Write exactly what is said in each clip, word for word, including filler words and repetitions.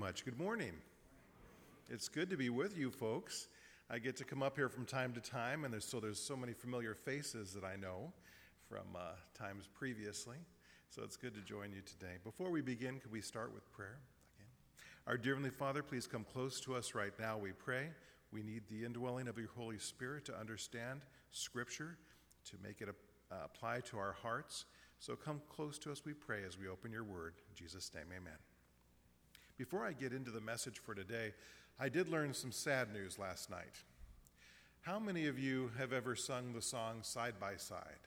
much. Good morning. It's good to be with you folks. I get to come up here from time to time, and there's so there's so many familiar faces that I know from uh, times previously. So it's good to join you today. Before we begin, could we start with prayer again? Our dear Heavenly Father, please come close to us right now, we pray. We need the indwelling of your Holy Spirit to understand Scripture, to make it uh, apply to our hearts. So come close to us, we pray, as we open your word. In Jesus' name, amen. Before I get into the message for today, I did learn some sad news last night. How many of you have ever sung the song Side by Side?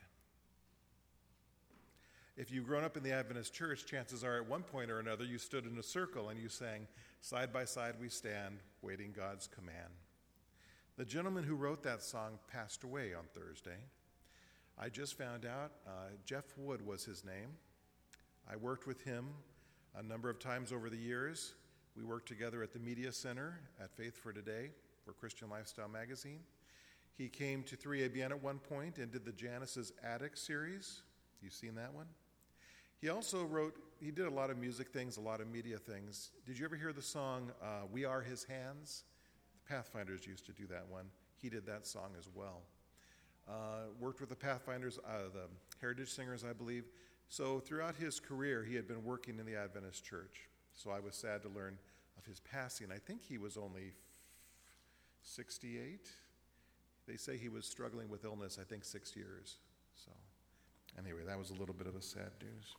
If you've grown up in the Adventist church, chances are at one point or another you stood in a circle and you sang, "Side by side we stand, waiting God's command." The gentleman who wrote that song passed away on Thursday. I just found out uh, Jeff Wood was his name. I worked with him a number of times over the years. We worked together at the Media Center at Faith for Today for Christian Lifestyle Magazine. He came to three A B N at one point and did the Janice's Attic series. You've seen that one? He also wrote, he did a lot of music things, a lot of media things. Did you ever hear the song, uh, We Are His Hands? The Pathfinders used to do that one. He did that song as well. Uh, worked with the Pathfinders, uh, the Heritage Singers, I believe. So throughout his career, he had been working in the Adventist church. So I was sad to learn of his passing. I think he was only sixty-eight. They say he was struggling with illness, I think, six years. So anyway, that was a little bit of a sad news.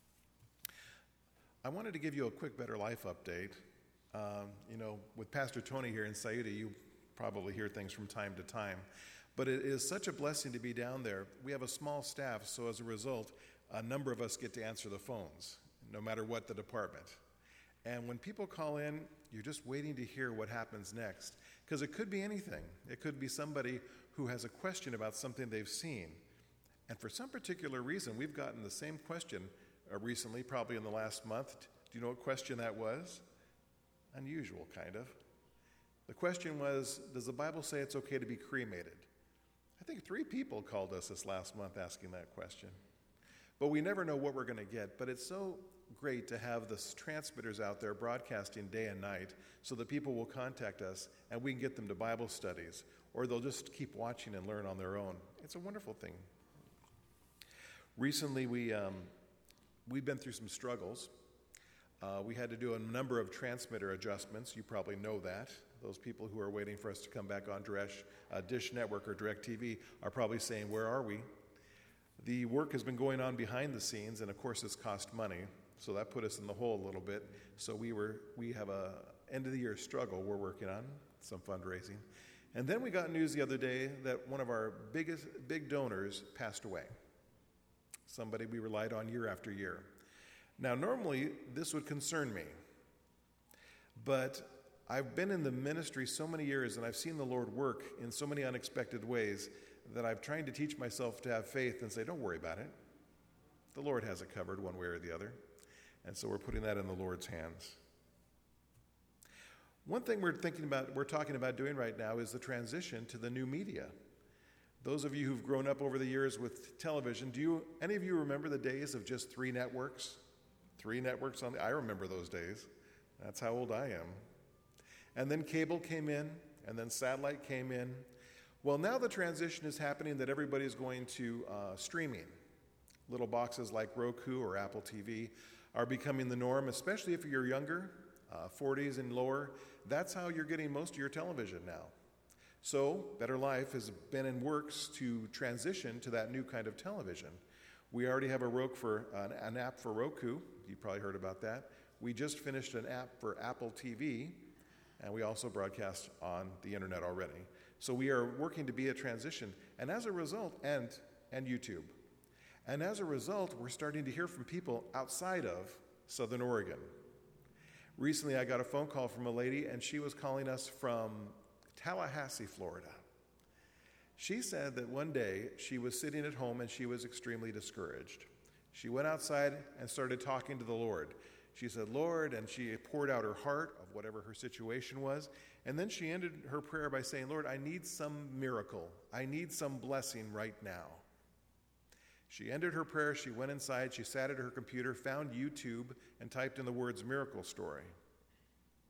I wanted to give you a quick Better Life update. Um, you know, with Pastor Tony here in Sayuda, you probably hear things from time to time. But it is such a blessing to be down there. We have a small staff, so as a result, a number of us get to answer the phones, no matter what the department. And when people call in, you're just waiting to hear what happens next, because it could be anything. It could be somebody who has a question about something they've seen. And for some particular reason, we've gotten the same question uh, recently, probably in the last month. Do you know what question that was? Unusual, kind of. The question was, does the Bible say it's okay to be cremated? I think three people called us this last month asking that question. But we never know what we're going to get. But it's so great to have the transmitters out there broadcasting day and night so that people will contact us and we can get them to Bible studies, or they'll just keep watching and learn on their own. It's a wonderful thing. Recently, we, um, we've been through some struggles. Uh, we had to do a number of transmitter adjustments. You probably know that. Those people who are waiting for us to come back on Dish, uh, Dish Network or DirecTV are probably saying, where are we? The work has been going on behind the scenes, and of course it's cost money, so that put us in the hole a little bit. So we were we have a end of the year struggle we're working on, some fundraising. And then we got news the other day that one of our biggest big donors passed away. Somebody we relied on year after year. Now normally this would concern me, but I've been in the ministry so many years and I've seen the Lord work in so many unexpected ways that I'm trying to teach myself to have faith and say, don't worry about it. The Lord has it covered one way or the other. And so we're putting that in the Lord's hands. One thing we're thinking about, we're talking about doing right now is the transition to the new media. Those of you who've grown up over the years with television, do you, any of you remember the days of just three networks? Three networks on the, I remember those days. That's how old I am. And then cable came in, and then satellite came in. Well, now the transition is happening that everybody's going to uh, streaming. Little boxes like Roku or Apple T V are becoming the norm, especially if you're younger, uh, forties and lower. That's how you're getting most of your television now. So Better Life has been in works to transition to that new kind of television. We already have a Roku for an, an app for Roku. You probably heard about that. We just finished an app for Apple T V, and we also broadcast on the internet already. So we are working to be a transition, and as a result, and and YouTube. And as a result, we're starting to hear from people outside of Southern Oregon. Recently, I got a phone call from a lady, and she was calling us from Tallahassee, Florida. She said that one day she was sitting at home and she was extremely discouraged. She went outside and started talking to the Lord. She said, Lord, and she poured out her heart of whatever her situation was. And then she ended her prayer by saying, Lord, I need some miracle. I need some blessing right now. She ended her prayer, she went inside, she sat at her computer, found YouTube, and typed in the words miracle story.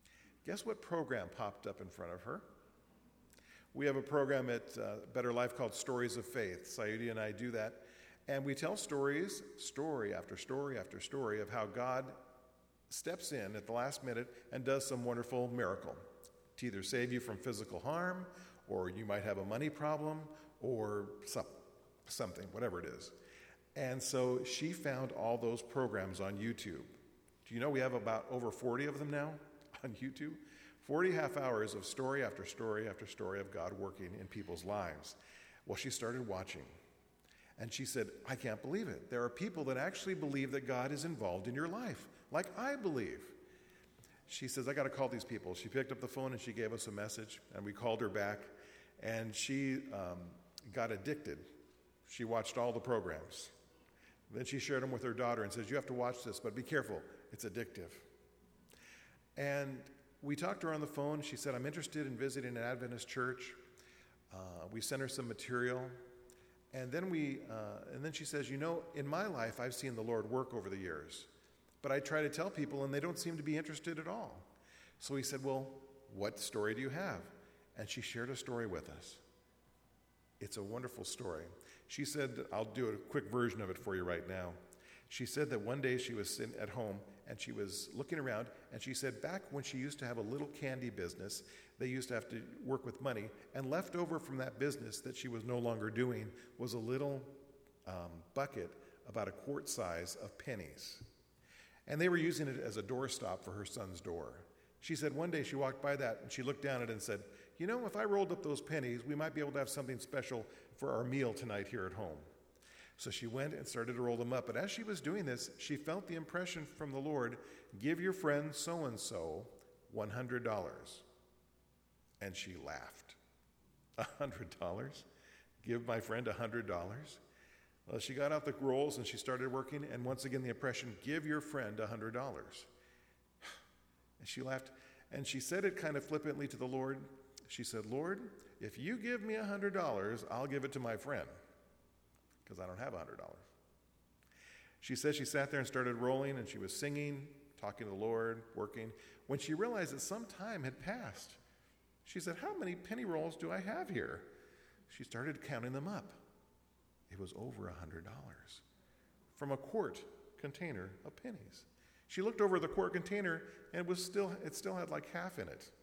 Guess what program popped up in front of her? We have a program at uh, Better Life called Stories of Faith. Sayudi and I do that. And we tell stories, story after story after story, of how God steps in at the last minute and does some wonderful miracle to either save you from physical harm, or you might have a money problem, or some, something, whatever it is. And so she found all those programs on YouTube. Do you know we have about over forty of them now on YouTube? forty half hours of story after story after story of God working in people's lives. Well, she started watching. And she said, I can't believe it. There are people that actually believe that God is involved in your life, like I believe. She says, I got to call these people. She picked up the phone and she gave us a message, and we called her back, and she um, got addicted. She watched all the programs. Then she shared them with her daughter and says, you have to watch this, but be careful. It's addictive. And we talked to her on the phone. She said, I'm interested in visiting an Adventist church. Uh, we sent her some material. And then we, uh, and then she says, you know, in my life, I've seen the Lord work over the years, but I try to tell people and they don't seem to be interested at all. So we said, well, what story do you have? And she shared a story with us. It's a wonderful story. She said, I'll do a quick version of it for you right now. She said that one day she was sitting at home and she was looking around, and she said back when she used to have a little candy business, they used to have to work with money, and left over from that business that she was no longer doing was a little um, bucket about a quart size of pennies. And they were using it as a doorstop for her son's door. She said one day she walked by that and she looked down at it and said, you know, if I rolled up those pennies, we might be able to have something special for our meal tonight here at home. So she went and started to roll them up. But as she was doing this, she felt the impression from the Lord, give your friend so-and-so one hundred dollars. And she laughed. one hundred dollars? Give my friend one hundred dollars? Well, she got out the rolls and she started working, and once again the impression, give your friend one hundred dollars. And she laughed, and she said it kind of flippantly to the Lord. She said, Lord, if you give me one hundred dollars, I'll give it to my friend, because I don't have one hundred dollars. She said she sat there and started rolling, and she was singing, talking to the Lord, working. When she realized that some time had passed, she said, how many penny rolls do I have here? She started counting them up. It was over one hundred dollars from a quart container of pennies. She looked over the quart container, and it was still it still had like half in it.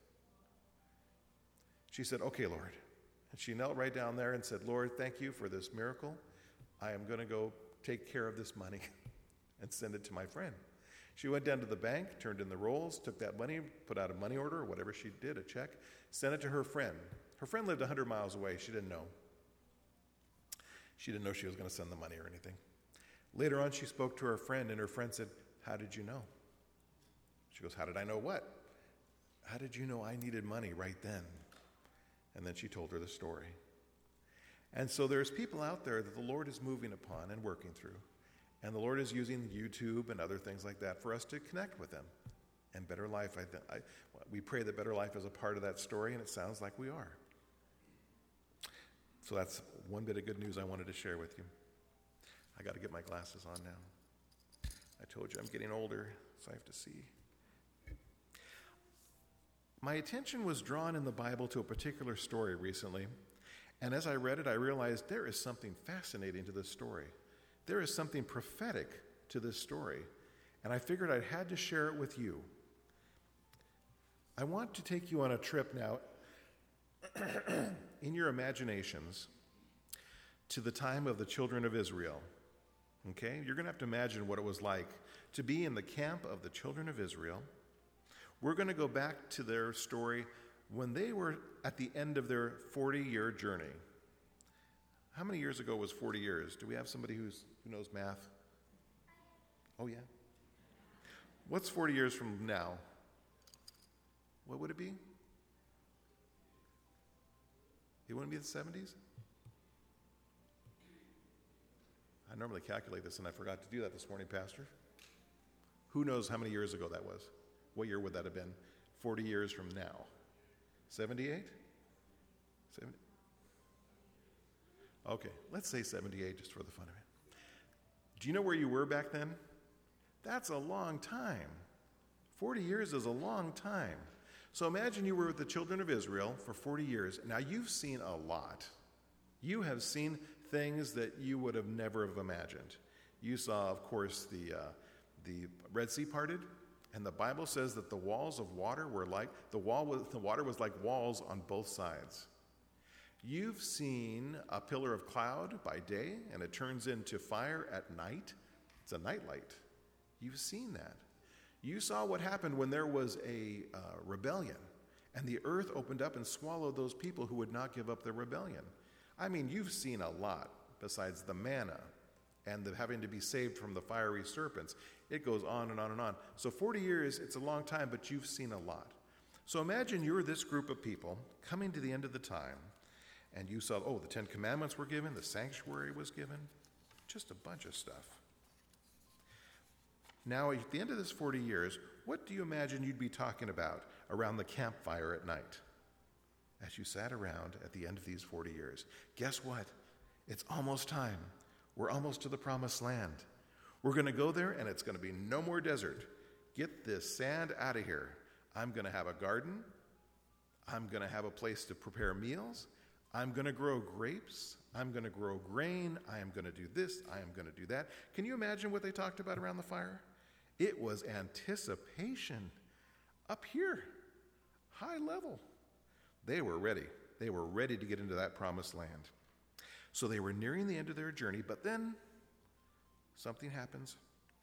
She said, okay, Lord. And she knelt right down there and said, Lord, thank you for this miracle. I am going to go take care of this money and send it to my friend. She went down to the bank, turned in the rolls, took that money, put out a money order, or whatever she did, a check, sent it to her friend. Her friend lived one hundred miles away. She didn't know. She didn't know she was going to send the money or anything. Later on, she spoke to her friend, and her friend said, how did you know? She goes, how did I know what? How did you know I needed money right then? And then she told her the story. And so there's people out there that the Lord is moving upon and working through. And the Lord is using YouTube and other things like that for us to connect with them. And Better Life, I, th- I, we pray that Better Life is a part of that story, and it sounds like we are. So that's one bit of good news I wanted to share with you. I got to get my glasses on now. I told you I'm getting older, so I have to see. My attention was drawn in the Bible to a particular story recently, and as I read it, I realized there is something fascinating to this story. There is something prophetic to this story, and I figured I had to share it with you. I want to take you on a trip now in your imaginations to the time of the children of Israel. Okay? You're going to have to imagine what it was like to be in the camp of the children of Israel. We're going to go back to their story when they were at the end of their forty-year journey. How many years ago was forty years? Do we have somebody who's, who knows math? Oh, yeah. What's forty years from now? What would it be? It wouldn't be the seventies? I normally calculate this, and I forgot to do that this morning, Pastor. Who knows how many years ago that was? What year would that have been? forty years from now. seventy-eight? seventy? Okay, let's say seventy-eight just for the fun of it. Do you know where you were back then? That's a long time. forty years is a long time. So imagine you were with the children of Israel for forty years. Now you've seen a lot. You have seen things that you would have never have imagined. You saw, of course, the, uh, the Red Sea parted, and the Bible says that the walls of water were like, the, wall was, the water was like walls on both sides. You've seen a pillar of cloud by day, and it turns into fire at night. It's a nightlight. You've seen that. You saw what happened when there was a uh, rebellion, and the earth opened up and swallowed those people who would not give up their rebellion. I mean, you've seen a lot besides the manna and the having to be saved from the fiery serpents. It goes on and on and on. So forty years, it's a long time, but you've seen a lot. So imagine you're this group of people coming to the end of the time, and you saw, oh, the Ten Commandments were given, the sanctuary was given, just a bunch of stuff. Now, at the end of this forty years, what do you imagine you'd be talking about around the campfire at night as you sat around at the end of these forty years? Guess what? It's almost time. We're almost to the promised land. We're going to go there, and it's going to be no more desert. Get this sand out of here. I'm going to have a garden. I'm going to have a place to prepare meals. I'm going to grow grapes. I'm going to grow grain. I am going to do this. I am going to do that. Can you imagine what they talked about around the fire? It was anticipation up here, high level. They were ready. They were ready to get into that promised land. So they were nearing the end of their journey, but then something happens.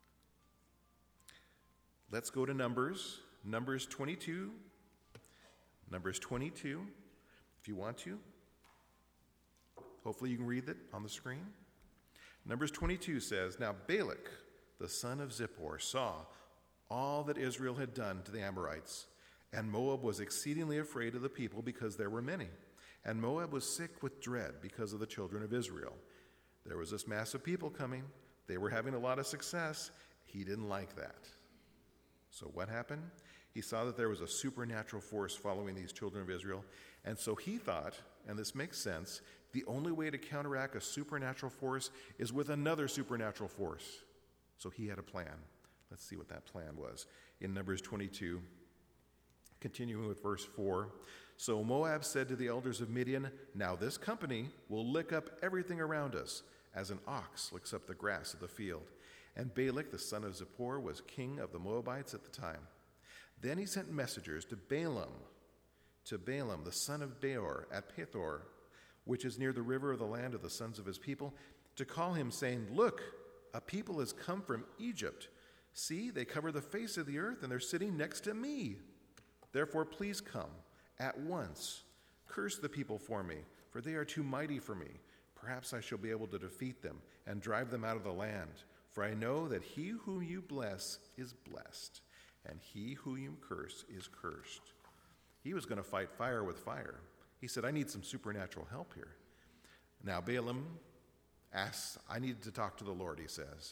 Let's go to Numbers. Numbers twenty-two. Numbers twenty-two, if you want to. Hopefully you can read it on the screen. Numbers twenty-two says, Now Balak, the son of Zippor, saw all that Israel had done to the Amorites, and Moab was exceedingly afraid of the people because there were many. And Moab was sick with dread because of the children of Israel. There was this mass of people coming. They were having a lot of success. He didn't like that. So what happened? He saw that there was a supernatural force following these children of Israel. And so he thought, and this makes sense, the only way to counteract a supernatural force is with another supernatural force. So he had a plan. Let's see what that plan was. In Numbers twenty-two, continuing with verse four, So Moab said to the elders of Midian, Now this company will lick up everything around us, as an ox licks up the grass of the field. And Balak, the son of Zippor, was king of the Moabites at the time. Then he sent messengers to Balaam, to Balaam, the son of Beor, at Pethor, which is near the river of the land of the sons of his people, to call him, saying, Look, a people has come from Egypt. See, they cover the face of the earth, and they're sitting next to me. Therefore, please come at once. Curse the people for me, for they are too mighty for me. Perhaps I shall be able to defeat them and drive them out of the land. For I know that he whom you bless is blessed, and he whom you curse is cursed. He was going to fight fire with fire. He said, I need some supernatural help here. Now Balaam asks, I need to talk to the Lord, he says.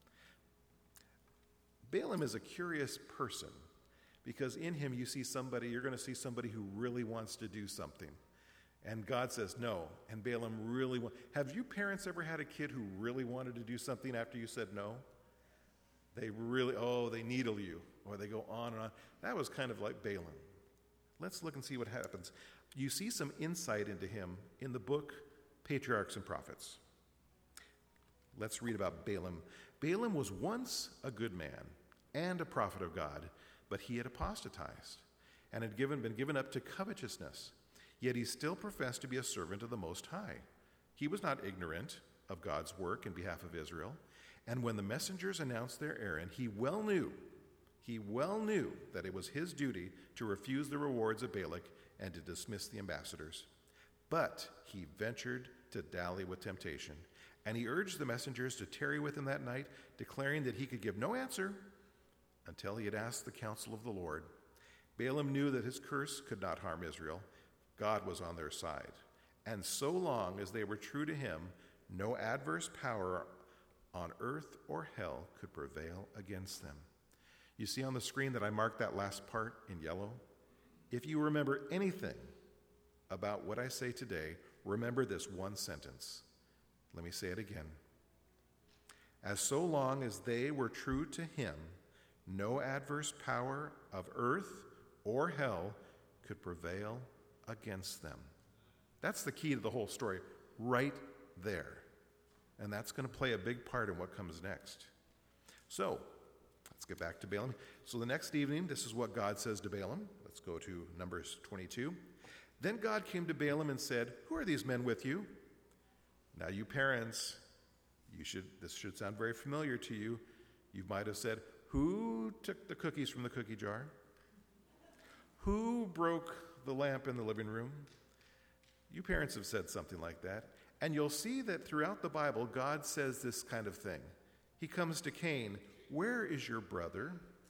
Balaam is a curious person because in him you see somebody, you're going to see somebody who really wants to do something. And God says no. And Balaam really wants. Have you parents ever had a kid who really wanted to do something after you said no? They really, oh, they needle you, or they go on and on. That was kind of like Balaam. Let's look and see what happens. You see some insight into him in the book Patriarchs and Prophets. Let's read about Balaam. Balaam was once a good man and a prophet of God, but he had apostatized and had given, been given up to covetousness. Yet he still professed to be a servant of the Most High. He was not ignorant of God's work in behalf of Israel. And when the messengers announced their errand, he well knew, he well knew that it was his duty to refuse the rewards of Balak and to dismiss the ambassadors. But he ventured to dally with temptation. And he urged the messengers to tarry with him that night, declaring that he could give no answer until he had asked the counsel of the Lord. Balaam knew that his curse could not harm Israel. God was on their side. And so long as they were true to him, no adverse power on earth or hell could prevail against them. You see on the screen that I marked that last part in yellow? If you remember anything about what I say today, remember this one sentence. Let me say it again. As so long as they were true to him, no adverse power of earth or hell could prevail against them. That's the key to the whole story, right there. And that's going to play a big part in what comes next. So, let's get back to Balaam. So the next evening, this is what God says to Balaam. Let's go to Numbers twenty-two. Then God came to Balaam and said, "Who are these men with you?" Now you parents, you should this should sound very familiar to you. You might have said, "Who took the cookies from the cookie jar? Who broke the lamp in the living room?" You parents have said something like that. And you'll see that throughout the Bible, God says this kind of thing. He comes to Cain, "Where is your brother?"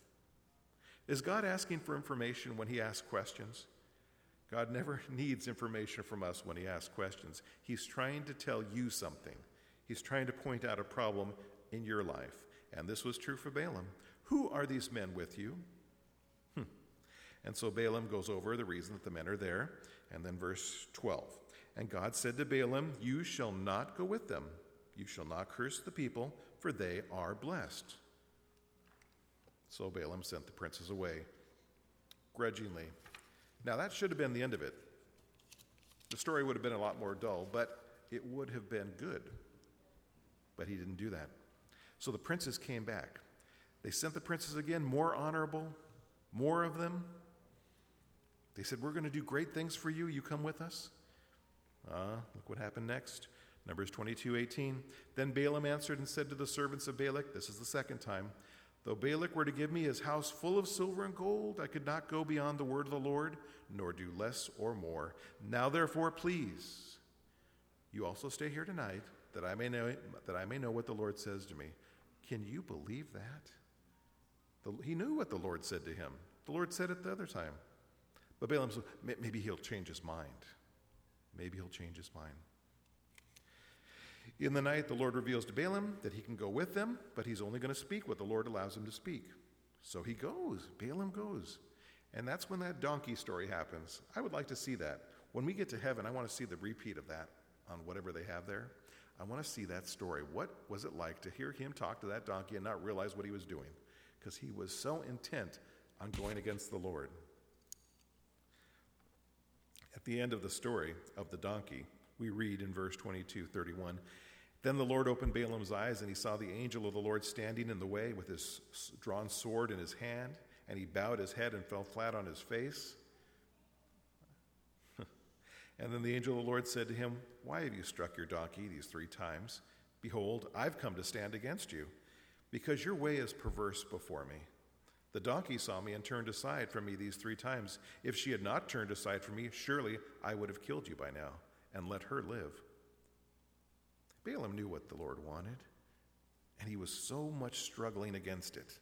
Is God asking for information when he asks questions? God never needs information from us when he asks questions. He's trying to tell you something. He's trying to point out a problem in your life. And this was true for Balaam. "Who are these men with you?" Hmm. And so Balaam goes over the reason that the men are there. And then verse twelve. "And God said to Balaam, 'You shall not go with them. You shall not curse the people, for they are blessed.' So Balaam sent the princes away, grudgingly." Now that should have been the end of it. The story would have been a lot more dull, but it would have been good. But he didn't do that. So the princes came back. They sent the princes again, more honorable, more of them. They said, "We're going to do great things for you. You come with us." Ah, look what happened next. Numbers twenty-two eighteen. "Then Balaam answered and said to the servants of Balak," this is the second time, "Though Balak were to give me his house full of silver and gold, I could not go beyond the word of the Lord, nor do less or more. Now therefore, please, you also stay here tonight, that I may know that I may know what the Lord says to me." Can you believe that? The, he knew what the Lord said to him. The Lord said it the other time. But Balaam said, maybe he'll change his mind. Maybe he'll change his mind. In the night, the Lord reveals to Balaam that he can go with them, but he's only going to speak what the Lord allows him to speak. So he goes. Balaam goes. And that's when that donkey story happens. I would like to see that. When we get to heaven, I want to see the repeat of that on whatever they have there. I want to see that story. What was it like to hear him talk to that donkey and not realize what he was doing? Because he was so intent on going against the Lord. At the end of the story of the donkey, we read in verse twenty-two thirty-one, "Then the Lord opened Balaam's eyes, and he saw the angel of the Lord standing in the way with his drawn sword in his hand, and he bowed his head and fell flat on his face. And then the angel of the Lord said to him, 'Why have you struck your donkey these three times? Behold, I've come to stand against you, because your way is perverse before me. The donkey saw me and turned aside from me these three times. If she had not turned aside from me, surely I would have killed you by now and let her live.' Balaam knew what the Lord wanted, and he was so much struggling against it.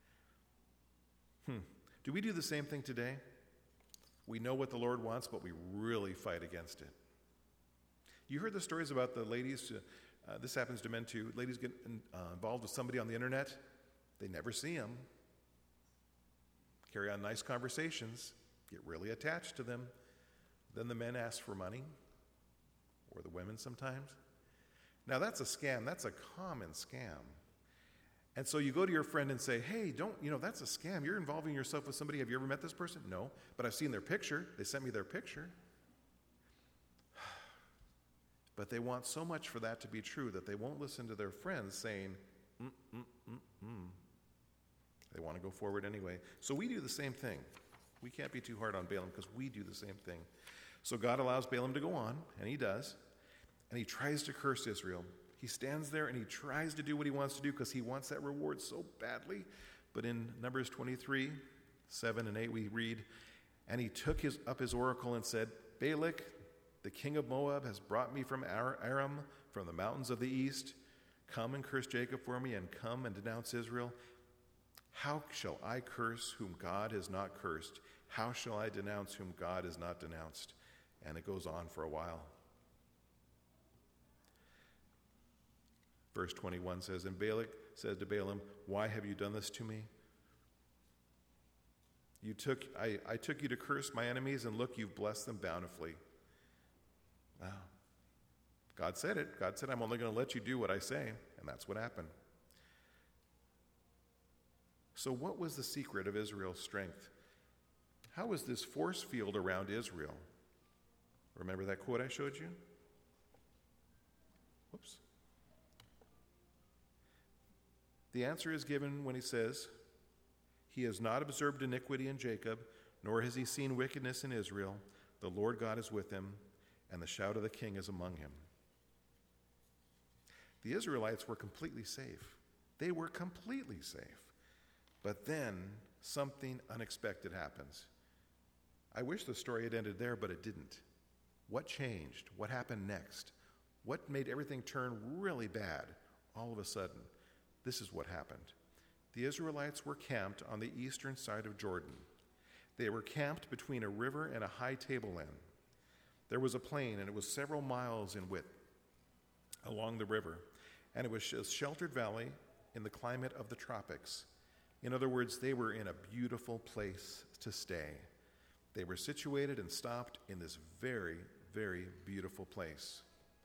Hmm. Do we do the same thing today? We know what the Lord wants, but we really fight against it. You heard the stories about the ladies, uh, this happens to men too, ladies get in, uh, involved with somebody on the internet, they never see them, carry on nice conversations, get really attached to them, then the men ask for money, or the women sometimes. Now that's a scam, that's a common scam. And so you go to your friend and say, "Hey, don't, you know, that's a scam. You're involving yourself with somebody. Have you ever met this person?" "No, but I've seen their picture. They sent me their picture." But they want so much for that to be true that they won't listen to their friends saying, mm, mm, mm, mm. They want to go forward anyway. So we do the same thing. We can't be too hard on Balaam because we do the same thing. So God allows Balaam to go on, and he does. And he tries to curse Israel. He stands there and he tries to do what he wants to do because he wants that reward so badly. But in Numbers twenty-three, seven and eight, we read, "And he took his, up his oracle and said, 'Balak, the king of Moab, has brought me from Aram, from the mountains of the east. Come and curse Jacob for me, and come and denounce Israel. How shall I curse whom God has not cursed? How shall I denounce whom God has not denounced?'" And it goes on for a while. Verse twenty-one says, "And Balak said to Balaam, 'Why have you done this to me? You took, I, I took you to curse my enemies, and look, you've blessed them bountifully.'" Wow. God said it. God said, "I'm only going to let you do what I say," and that's what happened. So what was the secret of Israel's strength? how was this force field around Israel? Remember that quote I showed you? Whoops. The answer is given when he says, "He has not observed iniquity in Jacob, nor has he seen wickedness in Israel. The Lord God is with him, and the shout of the king is among him." The Israelites were completely safe. They were completely safe. But then something unexpected happens. I wish the story had ended there, but it didn't. What changed? What happened next? What made everything turn really bad all of a sudden? This is what happened. The Israelites were camped on the eastern side of Jordan. They were camped between a river and a high tableland. There was a plain, and it was several miles in width along the river, and it was a sheltered valley in the climate of the tropics. In other words, they were in a beautiful place to stay. They were situated and stopped in this very, very beautiful place.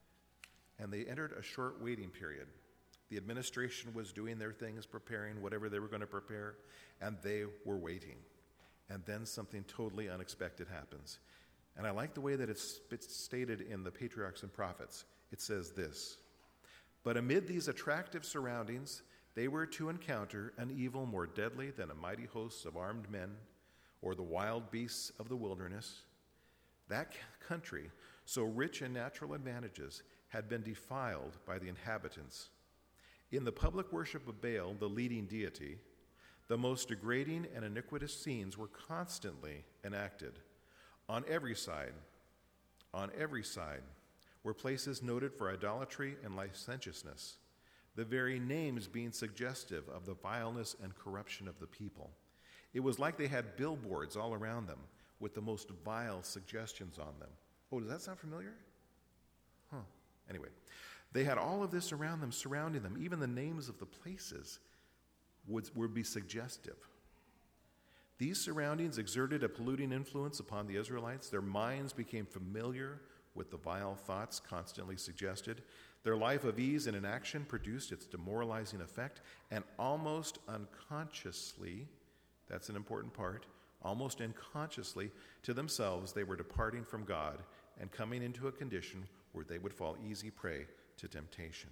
And they entered a short waiting period. The administration was doing their things, preparing whatever they were going to prepare, and they were waiting. And then something totally unexpected happens. And I like the way that it's, it's stated in the Patriarchs and Prophets. It says this: "But amid these attractive surroundings, they were to encounter an evil more deadly than a mighty host of armed men or the wild beasts of the wilderness. That country, so rich in natural advantages, had been defiled by the inhabitants. In the public worship of Baal, the leading deity, the most degrading and iniquitous scenes were constantly enacted. On every side, on every side, were places noted for idolatry and licentiousness, the very names being suggestive of the vileness and corruption of the people. It was like they had billboards all around them with the most vile suggestions on them." Oh, does that sound familiar? Huh. Anyway, they had all of this around them, surrounding them. Even the names of the places would, would be suggestive. These surroundings exerted a polluting influence upon the Israelites. Their minds became familiar with the vile thoughts constantly suggested. Their life of ease and inaction produced its demoralizing effect, and almost unconsciously, that's an important part, almost unconsciously to themselves, they were departing from God and coming into a condition where they would fall easy prey to temptation.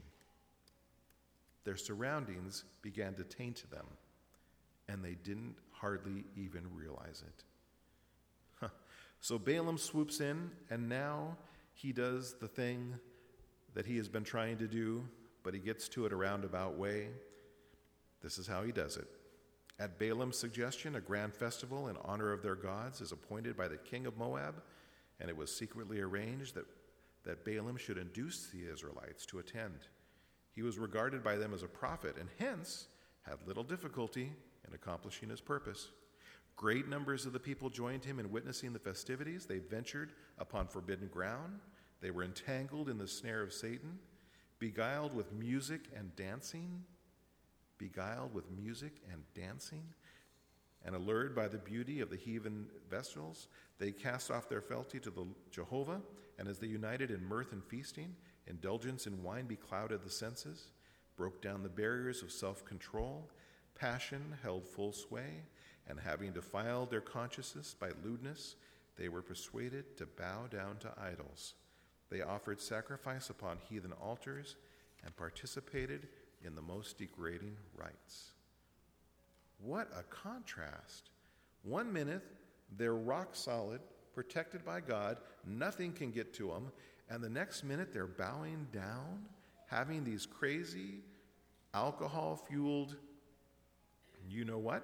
Their surroundings began to taint them, and they didn't hardly even realize it. Huh. So Balaam swoops in, and now he does the thing that he has been trying to do, but he gets to it a roundabout way. This is how he does it. At Balaam's suggestion, a grand festival in honor of their gods is appointed by the king of Moab, and it was secretly arranged that, that Balaam should induce the Israelites to attend. He was regarded by them as a prophet, and hence had little difficulty in accomplishing his purpose. Great numbers of the people joined him in witnessing the festivities. They ventured upon forbidden ground. They were entangled in the snare of Satan, beguiled with music and dancing, beguiled with music and dancing, and allured by the beauty of the heathen vestals, they cast off their fealty to the Jehovah, and as they united in mirth and feasting, indulgence in wine beclouded the senses, broke down the barriers of self-control, passion held full sway, and having defiled their consciences by lewdness, they were persuaded to bow down to idols. They offered sacrifice upon heathen altars and participated in the most degrading rites. What a contrast. One minute, they're rock solid, protected by God, nothing can get to them, and the next minute they're bowing down, having these crazy, alcohol-fueled, you know what?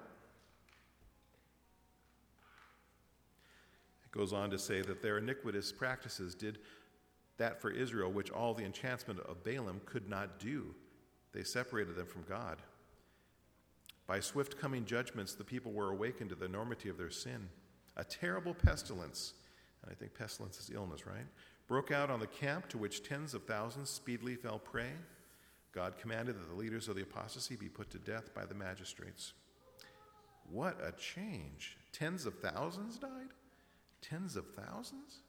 It goes on to say that their iniquitous practices did that for Israel, which all the enchantment of Balaam could not do. They separated them from God. By swift coming judgments, the people were awakened to the enormity of their sin. A terrible pestilence, and I think pestilence is illness, right, broke out on the camp, to which tens of thousands speedily fell prey. God commanded that the leaders of the apostasy be put to death by the magistrates. What a change. Tens of thousands died? Tens of thousands?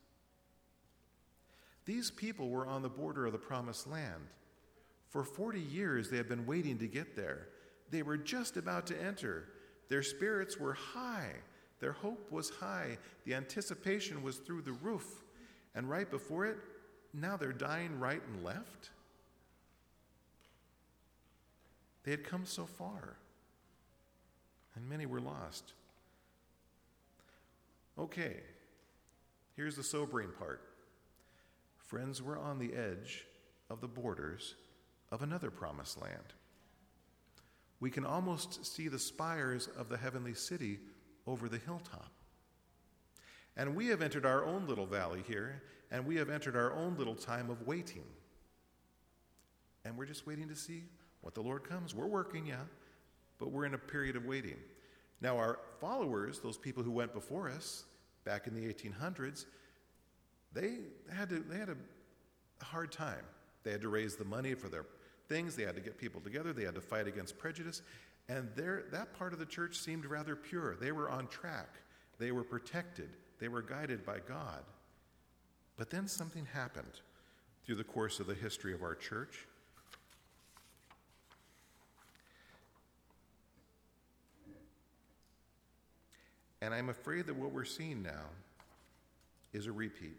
These people were on the border of the promised land. For forty years, they had been waiting to get there. They were just about to enter. Their spirits were high. Their hope was high. The anticipation was through the roof. And right before it, now they're dying right and left. They had come so far, and many were lost. Okay, here's the sobering part. Friends were on the edge of the borders of another promised land. We can almost see the spires of the heavenly city over the hilltop. And we have entered our own little valley here, and we have entered our own little time of waiting. And we're just waiting to see what the Lord comes. We're working, yeah, but we're in a period of waiting. Now, our followers, those people who went before us back in the eighteen hundreds, they had to, they had a hard time. They had to raise the money for their things. They had to get people together. They had to fight against prejudice. And there, that part of the church seemed rather pure. They were on track. They were protected. They were guided by God. But then something happened through the course of the history of our church. And I'm afraid that what we're seeing now is a repeat.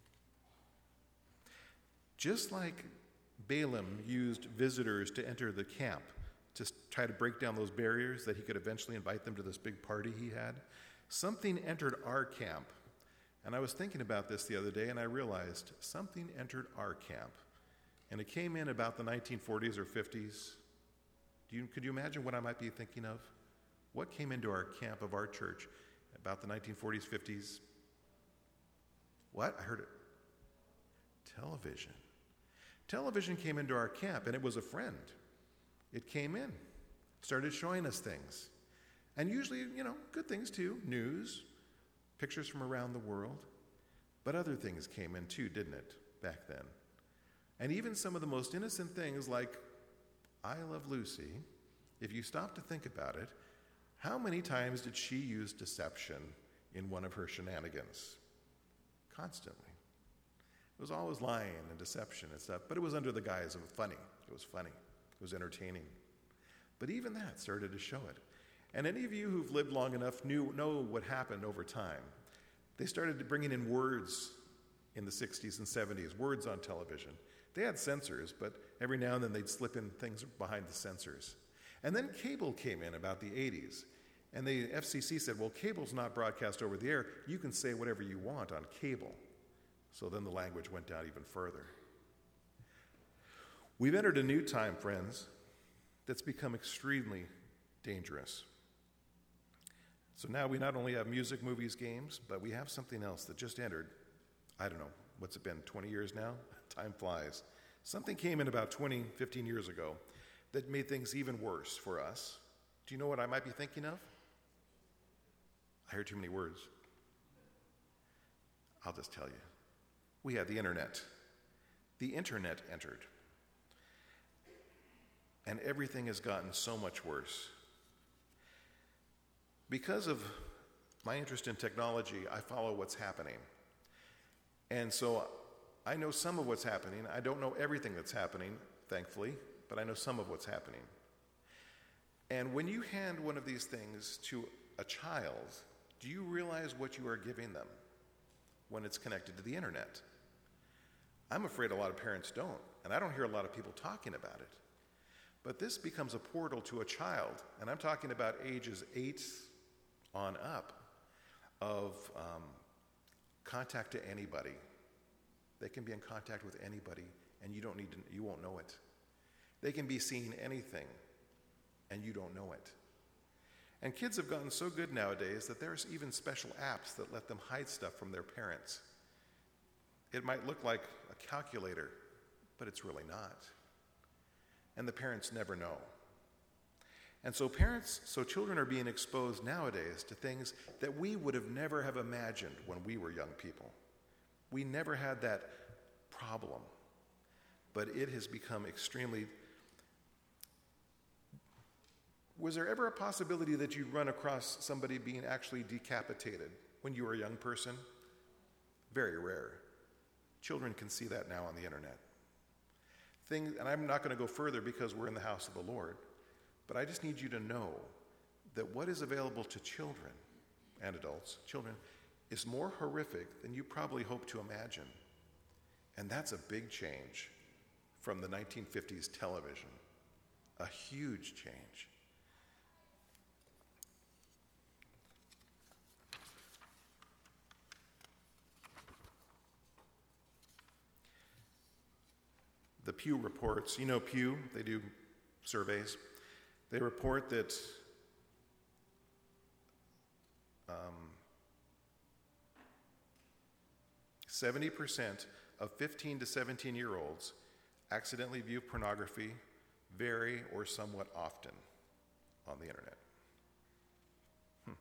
Just like Balaam used visitors to enter the camp to try to break down those barriers that he could eventually invite them to this big party he had, something entered our camp. And I was thinking about this the other day, and I realized something entered our camp. And it came in about the nineteen forties or fifties. Do you, could you imagine what I might be thinking of? What came into our camp of our church about the nineteen forties, fifties? What? I heard it. Television. Television came into our camp, and it was a friend. It came in, started showing us things. And usually, you know, good things too. News, pictures from around the world. But other things came in too, didn't it, back then? And even some of the most innocent things like I Love Lucy, if you stop to think about it, how many times did she use deception in one of her shenanigans? Constantly. It was always lying and deception and stuff, but it was under the guise of funny. It was funny. It was entertaining. But even that started to show it. And any of you who've lived long enough knew, know what happened over time. They started bringing in words in the sixties and seventies, words on television. They had censors, but every now and then they'd slip in things behind the censors. And then cable came in about the eighties. And the F C C said, well, cable's not broadcast over the air. You can say whatever you want on cable. So then the language went down even further. We've entered a new time, friends, that's become extremely dangerous. So now we not only have music, movies, games, but we have something else that just entered. I don't know, what's it been, twenty years now? Time flies. Something came in about twenty, fifteen years ago that made things even worse for us. Do you know what I might be thinking of? I heard too many words. I'll just tell you. We had the internet. The internet entered. And everything has gotten so much worse. Because of my interest in technology, I follow what's happening. And so I know some of what's happening. I don't know everything that's happening, thankfully, but I know some of what's happening. And when you hand one of these things to a child, do you realize what you are giving them when it's connected to the internet? I'm afraid a lot of parents don't, and I don't hear a lot of people talking about it. But this becomes a portal to a child, and I'm talking about ages eight on up, of um, contact to anybody. They can be in contact with anybody, and you don't need to, you won't know it. They can be seeing anything, and you don't know it. And kids have gotten so good nowadays that there's even special apps that let them hide stuff from their parents. It might look like a calculator, but it's really not. And the parents never know. And so parents, so children are being exposed nowadays to things that we would have never have imagined when we were young people. We never had that problem, but it has become extremely. Was there ever a possibility that you'd run across somebody being actually decapitated when you were a young person? Very rare. Children can see that now on the internet. Things, and I'm not going to go further because we're in the house of the Lord, but I just need you to know that what is available to children, and adults, children, is more horrific than you probably hope to imagine. And that's a big change from the nineteen fifties television. A huge change. The Pew reports, you know Pew, they do surveys. They report that um, seventy percent of fifteen to seventeen year olds accidentally view pornography very or somewhat often on the internet. Hmm.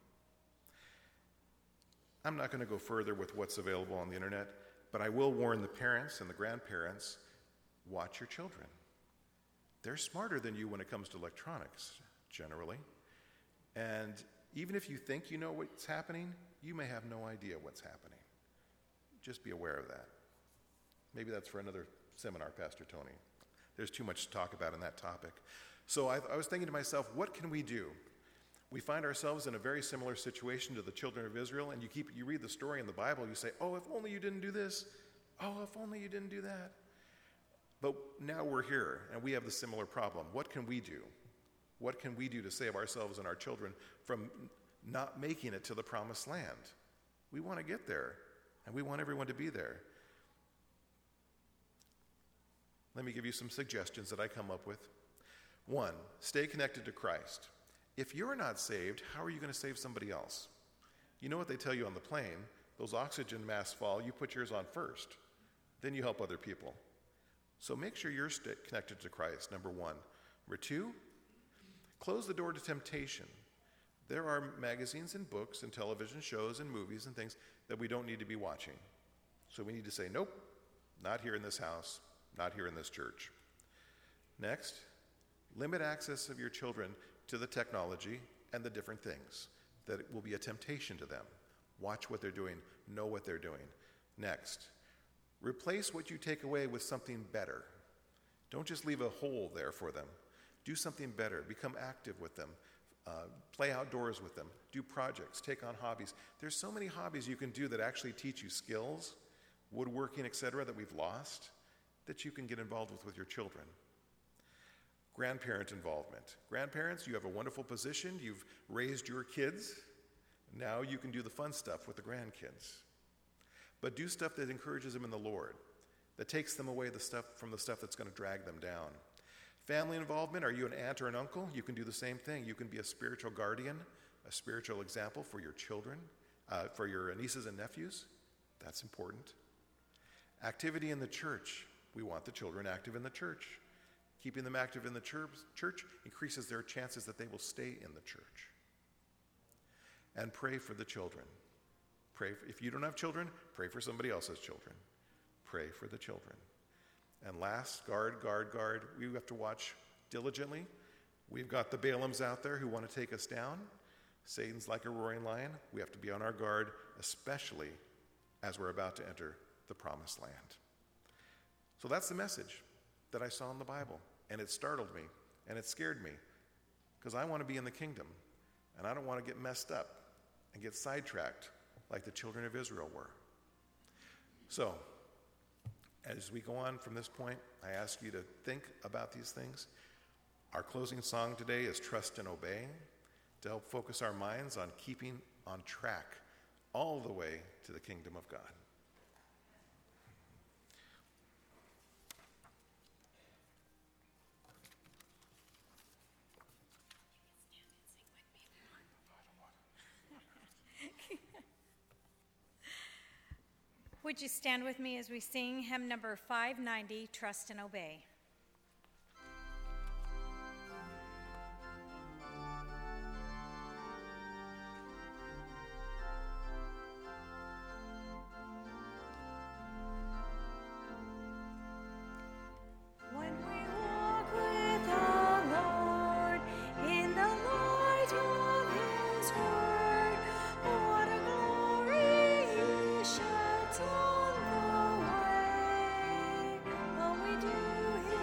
I'm not going to go further with what's available on the internet, but I will warn the parents and the grandparents, watch your children. They're smarter than you when it comes to electronics, generally. And even if you think you know what's happening, you may have no idea what's happening. Just be aware of that. Maybe that's for another seminar, Pastor Tony. There's too much to talk about in that topic. So I, I was thinking to myself, what can we do? We find ourselves in a very similar situation to the children of Israel, and you keep you read the story in the Bible, you say, oh, if only you didn't do this. Oh, if only you didn't do that. But now we're here, and we have the similar problem. What can we do? What can we do to save ourselves and our children from not making it to the promised land? We want to get there, and we want everyone to be there. Let me give you some suggestions that I come up with. One, stay connected to Christ. If you're not saved, how are you going to save somebody else? You know what they tell you on the plane? Those oxygen masks fall, you put yours on first. Then you help other people. So make sure you're st- connected to Christ, number one. Number two, close the door to temptation. There are magazines and books and television shows and movies and things that we don't need to be watching. So we need to say, nope, not here in this house, not here in this church. Next, limit access of your children to the technology and the different things that will be a temptation to them. Watch what they're doing, know what they're doing. Next, replace what you take away with something better. Don't just leave a hole there for them. Do something better. Become active with them. Uh, play outdoors with them. Do projects. Take on hobbies. There's so many hobbies you can do that actually teach you skills, woodworking, et cetera, that we've lost, that you can get involved with with your children. Grandparent involvement. Grandparents, you have a wonderful position. You've raised your kids. Now you can do the fun stuff with the grandkids. But do stuff that encourages them in the Lord, that takes them away the stuff from the stuff that's going to drag them down. Family involvement, are you an aunt or an uncle? You can do the same thing. You can be a spiritual guardian, a spiritual example for your children, uh, for your nieces and nephews. That's important. Activity in the church. We want the children active in the church. Keeping them active in the church, church increases their chances that they will stay in the church. And pray for the children. Pray for, if you don't have children, pray for somebody else's children. Pray for the children. And last, guard, guard, guard. We have to watch diligently. We've got the Balaams out there who want to take us down. Satan's like a roaring lion. We have to be on our guard, especially as we're about to enter the promised land. So that's the message that I saw in the Bible. And it startled me, and it scared me, because I want to be in the kingdom, and I don't want to get messed up and get sidetracked like the children of Israel were. So, as we go on from this point, I ask you to think about these things. Our closing song today is Trust and Obey, to help focus our minds on keeping on track all the way to the kingdom of God. Would you stand with me as we sing hymn number five ninety, Trust and Obey? On the way, when we do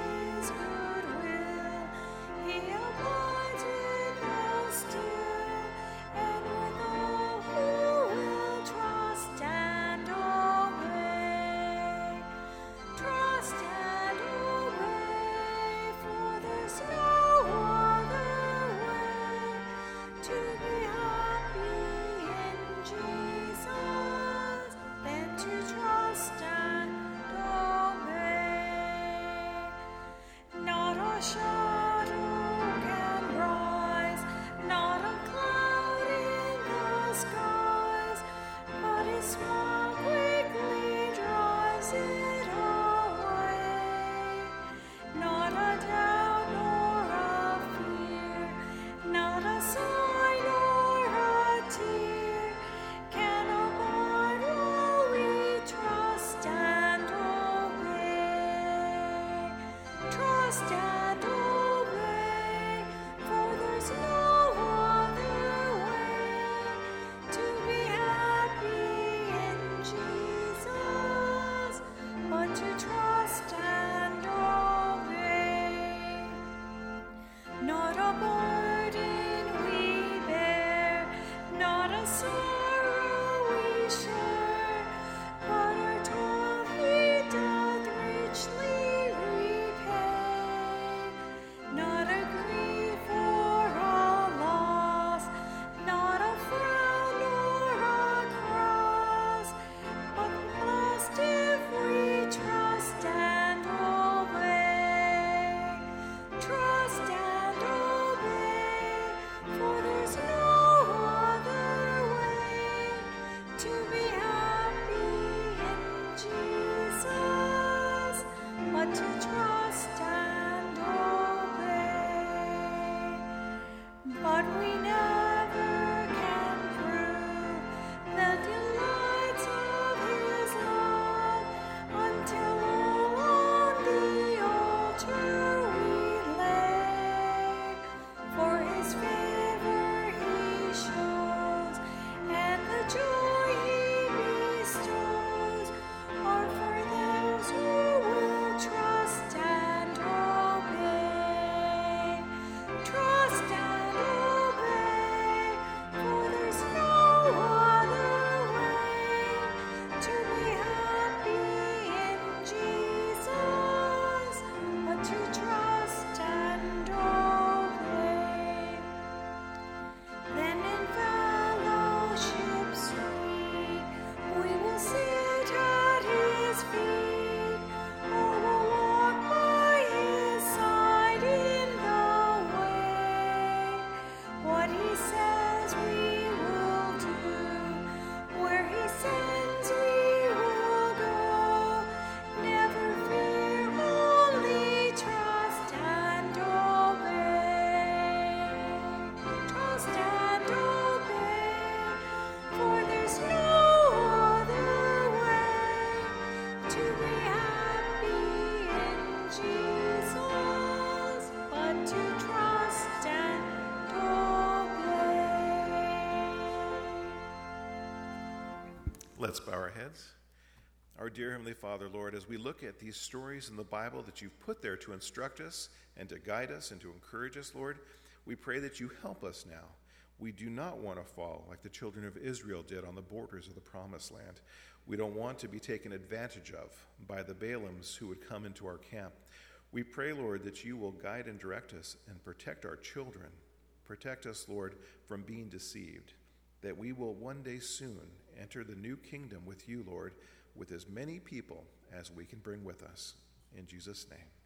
Let's bow our heads. Our dear Heavenly Father, Lord, as we look at these stories in the Bible that you've put there to instruct us and to guide us and to encourage us, Lord, we pray that you help us now. We do not want to fall like the children of Israel did on the borders of the Promised Land. We don't want to be taken advantage of by the Balaams who would come into our camp. We pray, Lord, that you will guide and direct us and protect our children. Protect us, Lord, from being deceived, that we will one day soon enter the new kingdom with you, Lord, with as many people as we can bring with us. In Jesus' name.